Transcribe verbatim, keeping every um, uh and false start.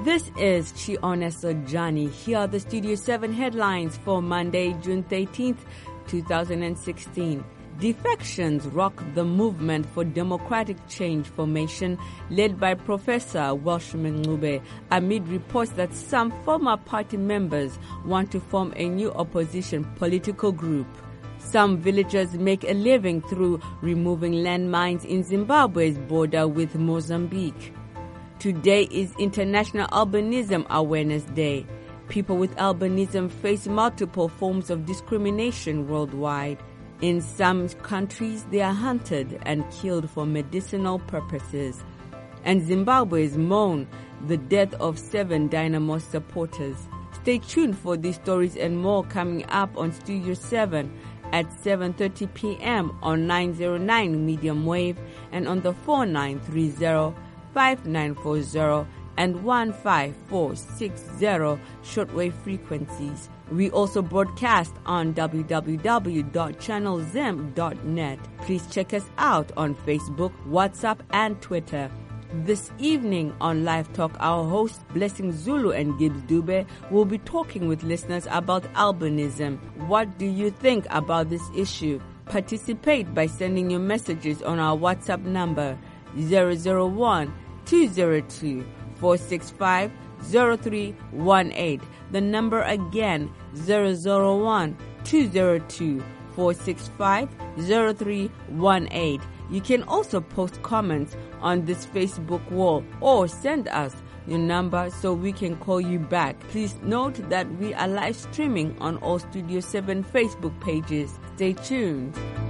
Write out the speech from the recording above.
This is Chioneso Johnny. Here are the Studio seven headlines for Monday, June thirteenth, twenty sixteen. Defections rock the movement for democratic change formation led by Professor Welshman Ncube amid reports that some former party members want to form a new opposition political group. Some villagers make a living through removing landmines in Zimbabwe's border with Mozambique. Today is International Albinism Awareness Day. People with albinism face multiple forms of discrimination worldwide. In some countries, they are hunted and killed for medicinal purposes. And Zimbabwe's mourn the death of seven Dynamo supporters. Stay tuned for these stories and more coming up on Studio seven at seven thirty p.m. on nine oh nine medium wave and on the four nine three zero, five nine four zero and one five four six zero shortwave frequencies. We also broadcast on w w w dot channel zim dot net. Please check us out on Facebook, WhatsApp, and Twitter. This evening on Live Talk, our hosts Blessing Zulu and Gibbs Dube will be talking with listeners about albinism. What do you think about this issue? Participate by sending your messages on our WhatsApp number zero zero one, two zero two, four six five, zero three one eight. The number again, zero zero one, two zero two, four six five, zero three one eight. You can also post comments on this Facebook wall or send us your number so we can call you back. Please note that we are live streaming on all Studio seven Facebook pages. Stay tuned.